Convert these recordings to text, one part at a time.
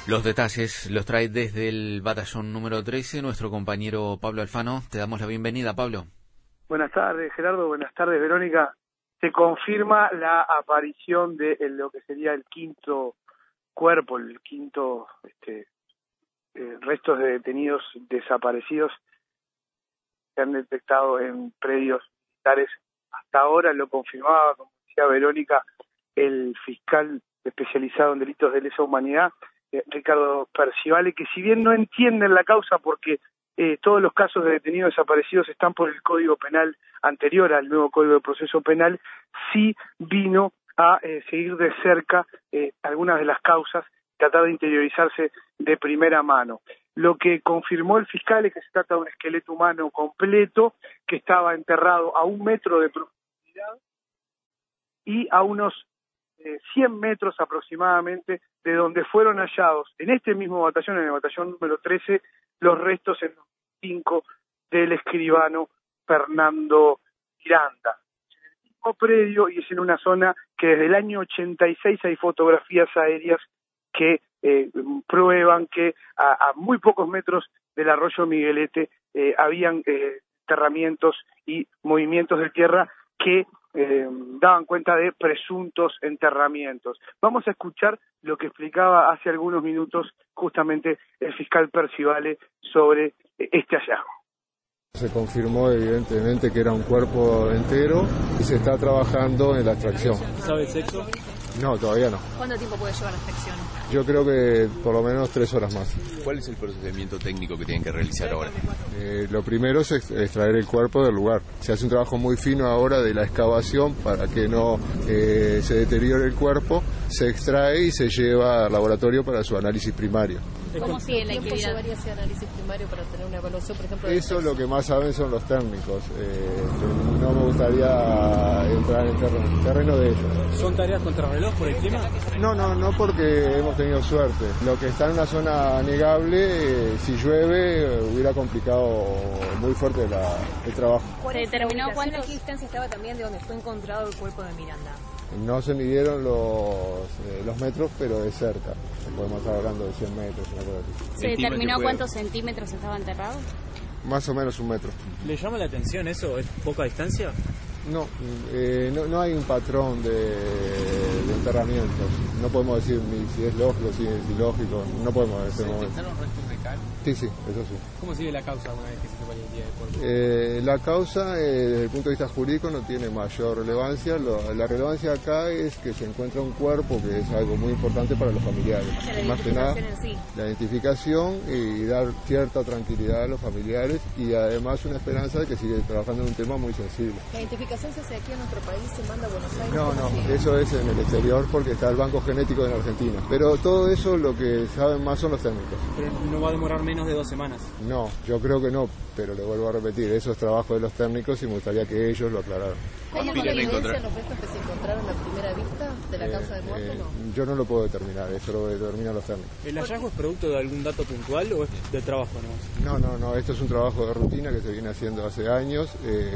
Los detalles los trae desde el batallón número 13 nuestro compañero Pablo Alfano. Te damos la bienvenida, Pablo. Buenas tardes, Gerardo. Buenas tardes, Verónica. Se confirma la aparición de lo que sería el quinto cuerpo, el quinto restos de detenidos desaparecidos que han detectado en predios militares. Hasta ahora lo confirmaba, como decía Verónica, el fiscal especializado en delitos de lesa humanidad, Ricardo Percivale, que si bien no entienden la causa porque todos los casos de detenidos desaparecidos están por el Código Penal anterior al nuevo Código de Proceso Penal, sí vino a seguir de cerca algunas de las causas, tratar de interiorizarse de primera mano. Lo que confirmó el fiscal es que se trata de un esqueleto humano completo que estaba enterrado a 1 metro de profundidad y a unos 100 metros aproximadamente de donde fueron hallados en este mismo batallón, en el batallón número 13, los restos en los 5 del escribano Fernando Miranda. En el mismo predio, y es en una zona que desde el año 86 hay fotografías aéreas que prueban que a muy pocos metros del arroyo Miguelete habían enterramientos y movimientos de tierra que daban cuenta de presuntos enterramientos. Vamos a escuchar lo que explicaba hace algunos minutos justamente el fiscal Percivale sobre este hallazgo. Se confirmó evidentemente que era un cuerpo entero y se está trabajando en la extracción. ¿Sabe el sexo? No, todavía no. ¿Cuánto tiempo puede llevar la extracción? Yo creo que por lo menos 3 horas más. ¿Cuál es el procedimiento técnico que tienen que realizar ahora? Lo primero es extraer el cuerpo del lugar. Se hace un trabajo muy fino ahora de la excavación para que no se deteriore el cuerpo. Se extrae y se lleva al laboratorio para su análisis primario. ¿Cómo sigue la ¿Cuánto actividad? llevaría ese análisis primario para tener una evaluación, por ejemplo? Eso lo que más saben son los técnicos. No me gustaría entrar en el terreno de ellos. ¿Son tareas contrarreloj por el clima? No porque hemos tenido suerte. Lo que está en una zona negable, si llueve, hubiera complicado muy fuerte el trabajo. ¿Se determinó ¿A qué distancia estaba también de donde fue encontrado el cuerpo de Miranda? No se midieron los metros, pero de cerca. Podemos estar hablando de 100 metros, una cosa así. ¿Se determinó cuántos centímetros estaba enterrado? Más o menos 1 metro. ¿Le llama la atención eso? ¿Es poca distancia? No hay un patrón de enterramientos. No podemos decir ni si es lógico, si es ilógico. No podemos en este momento. ¿Detectaron restos de cal? Sí, eso sí. ¿Cómo sigue la causa una vez que se sepa la identidad del cuerpo? La causa, desde el punto de vista jurídico, no tiene mayor relevancia. La relevancia acá es que se encuentra un cuerpo, que es algo muy importante para los familiares. O sea, Más que nada, en sí. la identificación y dar cierta tranquilidad a los familiares y además una esperanza de que sigue trabajando en un tema muy sensible. ¿La identificación se hace aquí en nuestro país, se manda a Buenos Aires? No, eso es en el exterior porque está el banco genético en Argentina. Pero todo eso lo que saben más son los técnicos. Pero no va a demorar menos de 2 semanas. No, yo creo que no, pero le vuelvo a repetir, eso es trabajo de los técnicos y me gustaría que ellos lo aclararan. ¿Hay alguna evidencia en los restos que se encontraron a primera vista de la causa de muerte o no? Yo no lo puedo determinar, eso lo determinan los técnicos. ¿El hallazgo es producto de algún dato puntual o es de trabajo nomás? No, esto es un trabajo de rutina que se viene haciendo hace años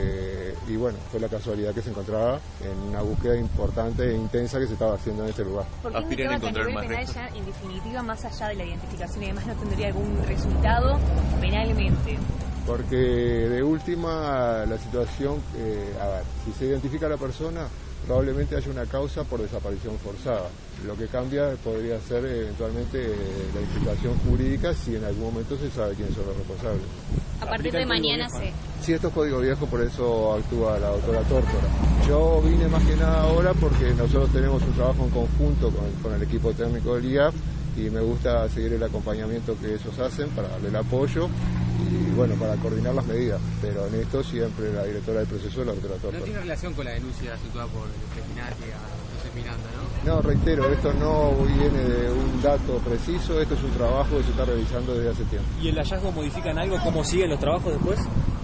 y bueno, fue la casualidad que se encontraba en una búsqueda importante e intensa que se estaba haciendo en este lugar. ¿Por qué indicaba que a nivel penal ya, en definitiva, más allá de la identificación y demás, no tendría algún resultado penalmente? Porque de última la situación, si se identifica a la persona, probablemente haya una causa por desaparición forzada. Lo que cambia podría ser eventualmente la implicación jurídica si en algún momento se sabe quiénes son los responsables. A partir de mañana se... Sí, esto es código viejo, por eso actúa la doctora Tórtora. Yo vine más que nada ahora porque nosotros tenemos un trabajo en conjunto con el equipo técnico del IAF y me gusta seguir el acompañamiento que ellos hacen para darle el apoyo y bueno, para coordinar las medidas, pero en esto siempre la directora del proceso es la doctora Tórtora. No tiene relación con la denuncia situada por Petinati a José Miranda, ¿no? No, reitero, esto no viene de un dato preciso, esto es un trabajo que se está realizando desde hace tiempo. ¿Y el hallazgo modifican algo? ¿Cómo siguen los trabajos después?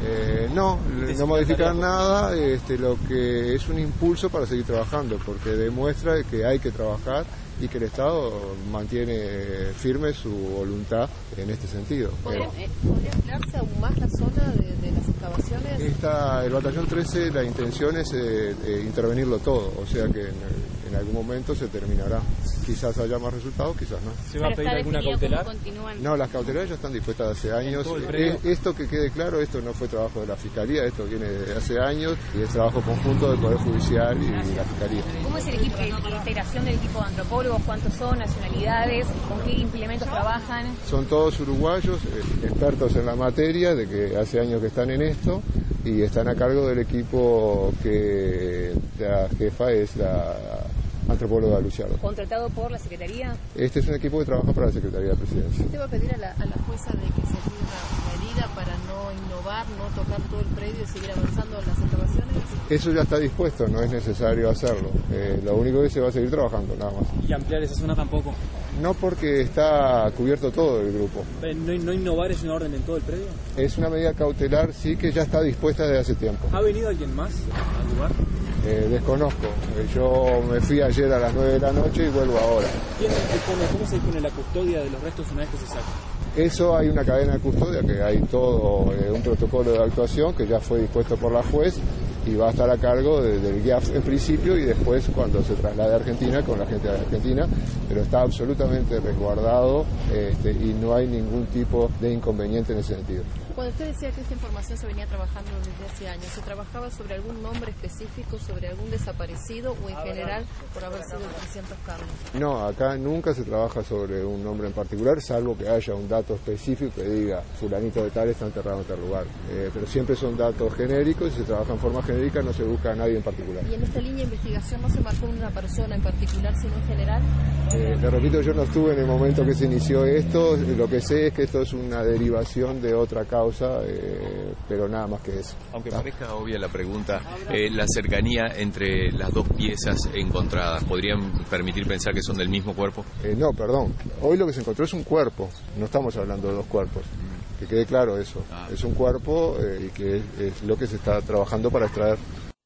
No modifican nada, lo que es un impulso para seguir trabajando, porque demuestra que hay que trabajar y que el Estado mantiene firme su voluntad en este sentido. ¿Podría ampliarse aún más la zona de las excavaciones? El batallón 13, la intención es intervenirlo todo, o sea que en algún momento se terminará. Quizás haya más resultados, quizás no. ¿Se va a pedir alguna cautelar? No, las cautelares ya están dispuestas hace años. Esto que quede claro, esto no fue trabajo de la Fiscalía, esto viene de hace años y es trabajo conjunto del Poder Judicial y la Fiscalía. ¿Cómo es el equipo, la integración del equipo de antropólogos? ¿Cuántos son? ¿Nacionalidades? ¿Con qué implementos trabajan? Son todos uruguayos, expertos en la materia, de que hace años que están en esto y están a cargo del equipo que la jefa es la antropóloga Luciardo. ¿Contratado por la Secretaría? Este es un equipo que trabaja para la Secretaría de Presidencia. ¿Usted va a pedir a la jueza de que se tome una medida para no innovar, no tocar todo el predio y seguir avanzando en las excavaciones? Eso ya está dispuesto, no es necesario hacerlo. Lo único que se va a seguir trabajando, nada más. ¿Y ampliar esa zona tampoco? No, porque está cubierto todo el grupo. ¿No innovar es una orden en todo el predio? Es una medida cautelar, sí, que ya está dispuesta desde hace tiempo. ¿Ha venido alguien más al lugar? Desconozco. Yo me fui ayer a las 9 de la noche y vuelvo ahora. ¿Cómo se pone la custodia de los restos una vez que se sacan? Eso hay una cadena de custodia, que hay todo un protocolo de actuación que ya fue dispuesto por la juez y va a estar a cargo del GIAF en principio y después cuando se traslade a Argentina con la gente de Argentina, pero está absolutamente resguardado y no hay ningún tipo de inconveniente en ese sentido. Cuando usted decía que esta información se venía trabajando desde hace años, ¿se trabajaba sobre algún nombre específico, sobre algún desaparecido o en general por haber sido 300 carros? No, acá nunca se trabaja sobre un nombre en particular, salvo que haya un dato específico que diga fulanito de tal está enterrado en tal lugar. Pero siempre son datos genéricos y se trabaja en forma genérica, no se busca a nadie en particular. ¿Y en esta línea de investigación no se marcó una persona en particular, sino en general? Le repito, yo no estuve en el momento que se inició esto, lo que sé es que esto es una derivación de otra causa, pero nada más que eso. Aunque parezca obvia la pregunta, la cercanía entre las dos piezas encontradas, ¿podrían permitir pensar que son del mismo cuerpo? No, perdón. Hoy lo que se encontró es un cuerpo, no estamos hablando de dos cuerpos. Que quede claro eso. Es un cuerpo y que es lo que se está trabajando para extraer.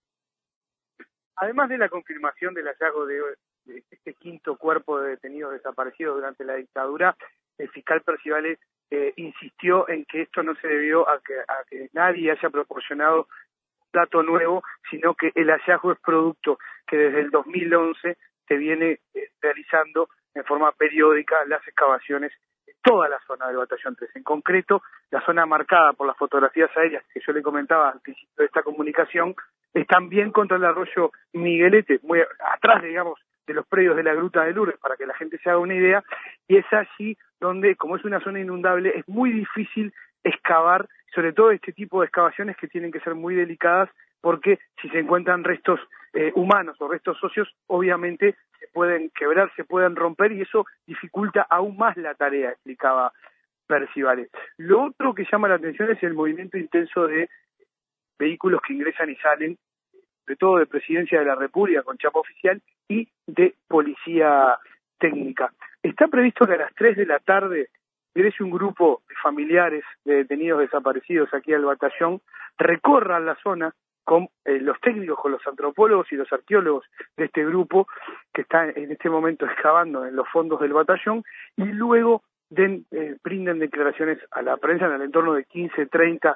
Además de la confirmación del hallazgo de este quinto cuerpo de detenidos desaparecidos durante la dictadura, el fiscal Percivale insistió en que esto no se debió a que nadie haya proporcionado dato nuevo, sino que el hallazgo es producto que desde el 2011 se viene realizando en forma periódica las excavaciones en toda la zona del Batallón 3. En concreto, la zona marcada por las fotografías aéreas que yo le comentaba al principio de esta comunicación, están bien contra el arroyo Miguelete, muy atrás, digamos, de los predios de la Gruta de Lourdes, para que la gente se haga una idea, y es allí donde, como es una zona inundable, es muy difícil excavar, sobre todo este tipo de excavaciones que tienen que ser muy delicadas, porque si se encuentran restos humanos o restos óseos, obviamente se pueden quebrar, se pueden romper, y eso dificulta aún más la tarea, explicaba Percivale. Lo otro que llama la atención es el movimiento intenso de vehículos que ingresan y salen, sobre todo de Presidencia de la República con chapa oficial y de Policía Técnica. Está previsto que a las 3 de la tarde ingrese un grupo de familiares de detenidos desaparecidos aquí al batallón, recorran la zona con los técnicos, con los antropólogos y los arqueólogos de este grupo que está en este momento excavando en los fondos del batallón, y luego brinden declaraciones a la prensa en el entorno de 15, 30,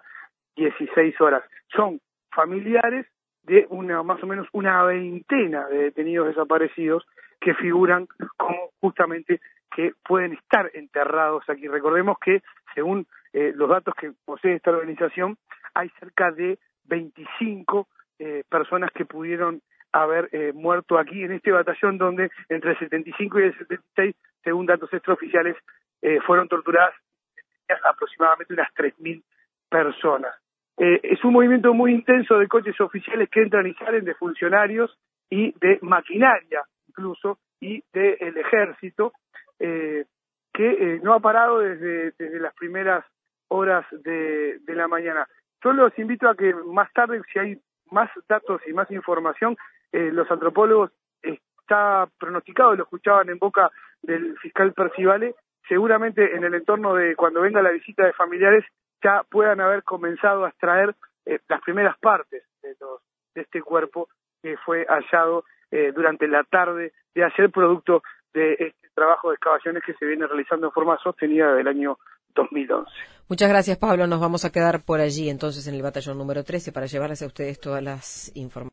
16 horas. Son familiares de más o menos una veintena de detenidos desaparecidos que figuran como justamente que pueden estar enterrados aquí. Recordemos que, según los datos que posee esta organización, hay cerca de 25 personas que pudieron haber muerto aquí en este batallón, donde entre el 75 y el 76, según datos extraoficiales, fueron torturadas aproximadamente unas 3.000 personas. Es un movimiento muy intenso de coches oficiales que entran y salen, de funcionarios y de maquinaria incluso, y del ejército, que no ha parado desde las primeras horas de la mañana. Yo los invito a que más tarde, si hay más datos y más información, los antropólogos, está pronosticado, lo escuchaban en boca del fiscal Percivale, seguramente en el entorno de cuando venga la visita de familiares ya puedan haber comenzado a extraer las primeras partes de este cuerpo que fue hallado durante la tarde de ayer, producto de este trabajo de excavaciones que se viene realizando en forma sostenida desde el año 2011. Muchas gracias, Pablo. Nos vamos a quedar por allí entonces en el batallón número 13 para llevarles a ustedes todas las informaciones.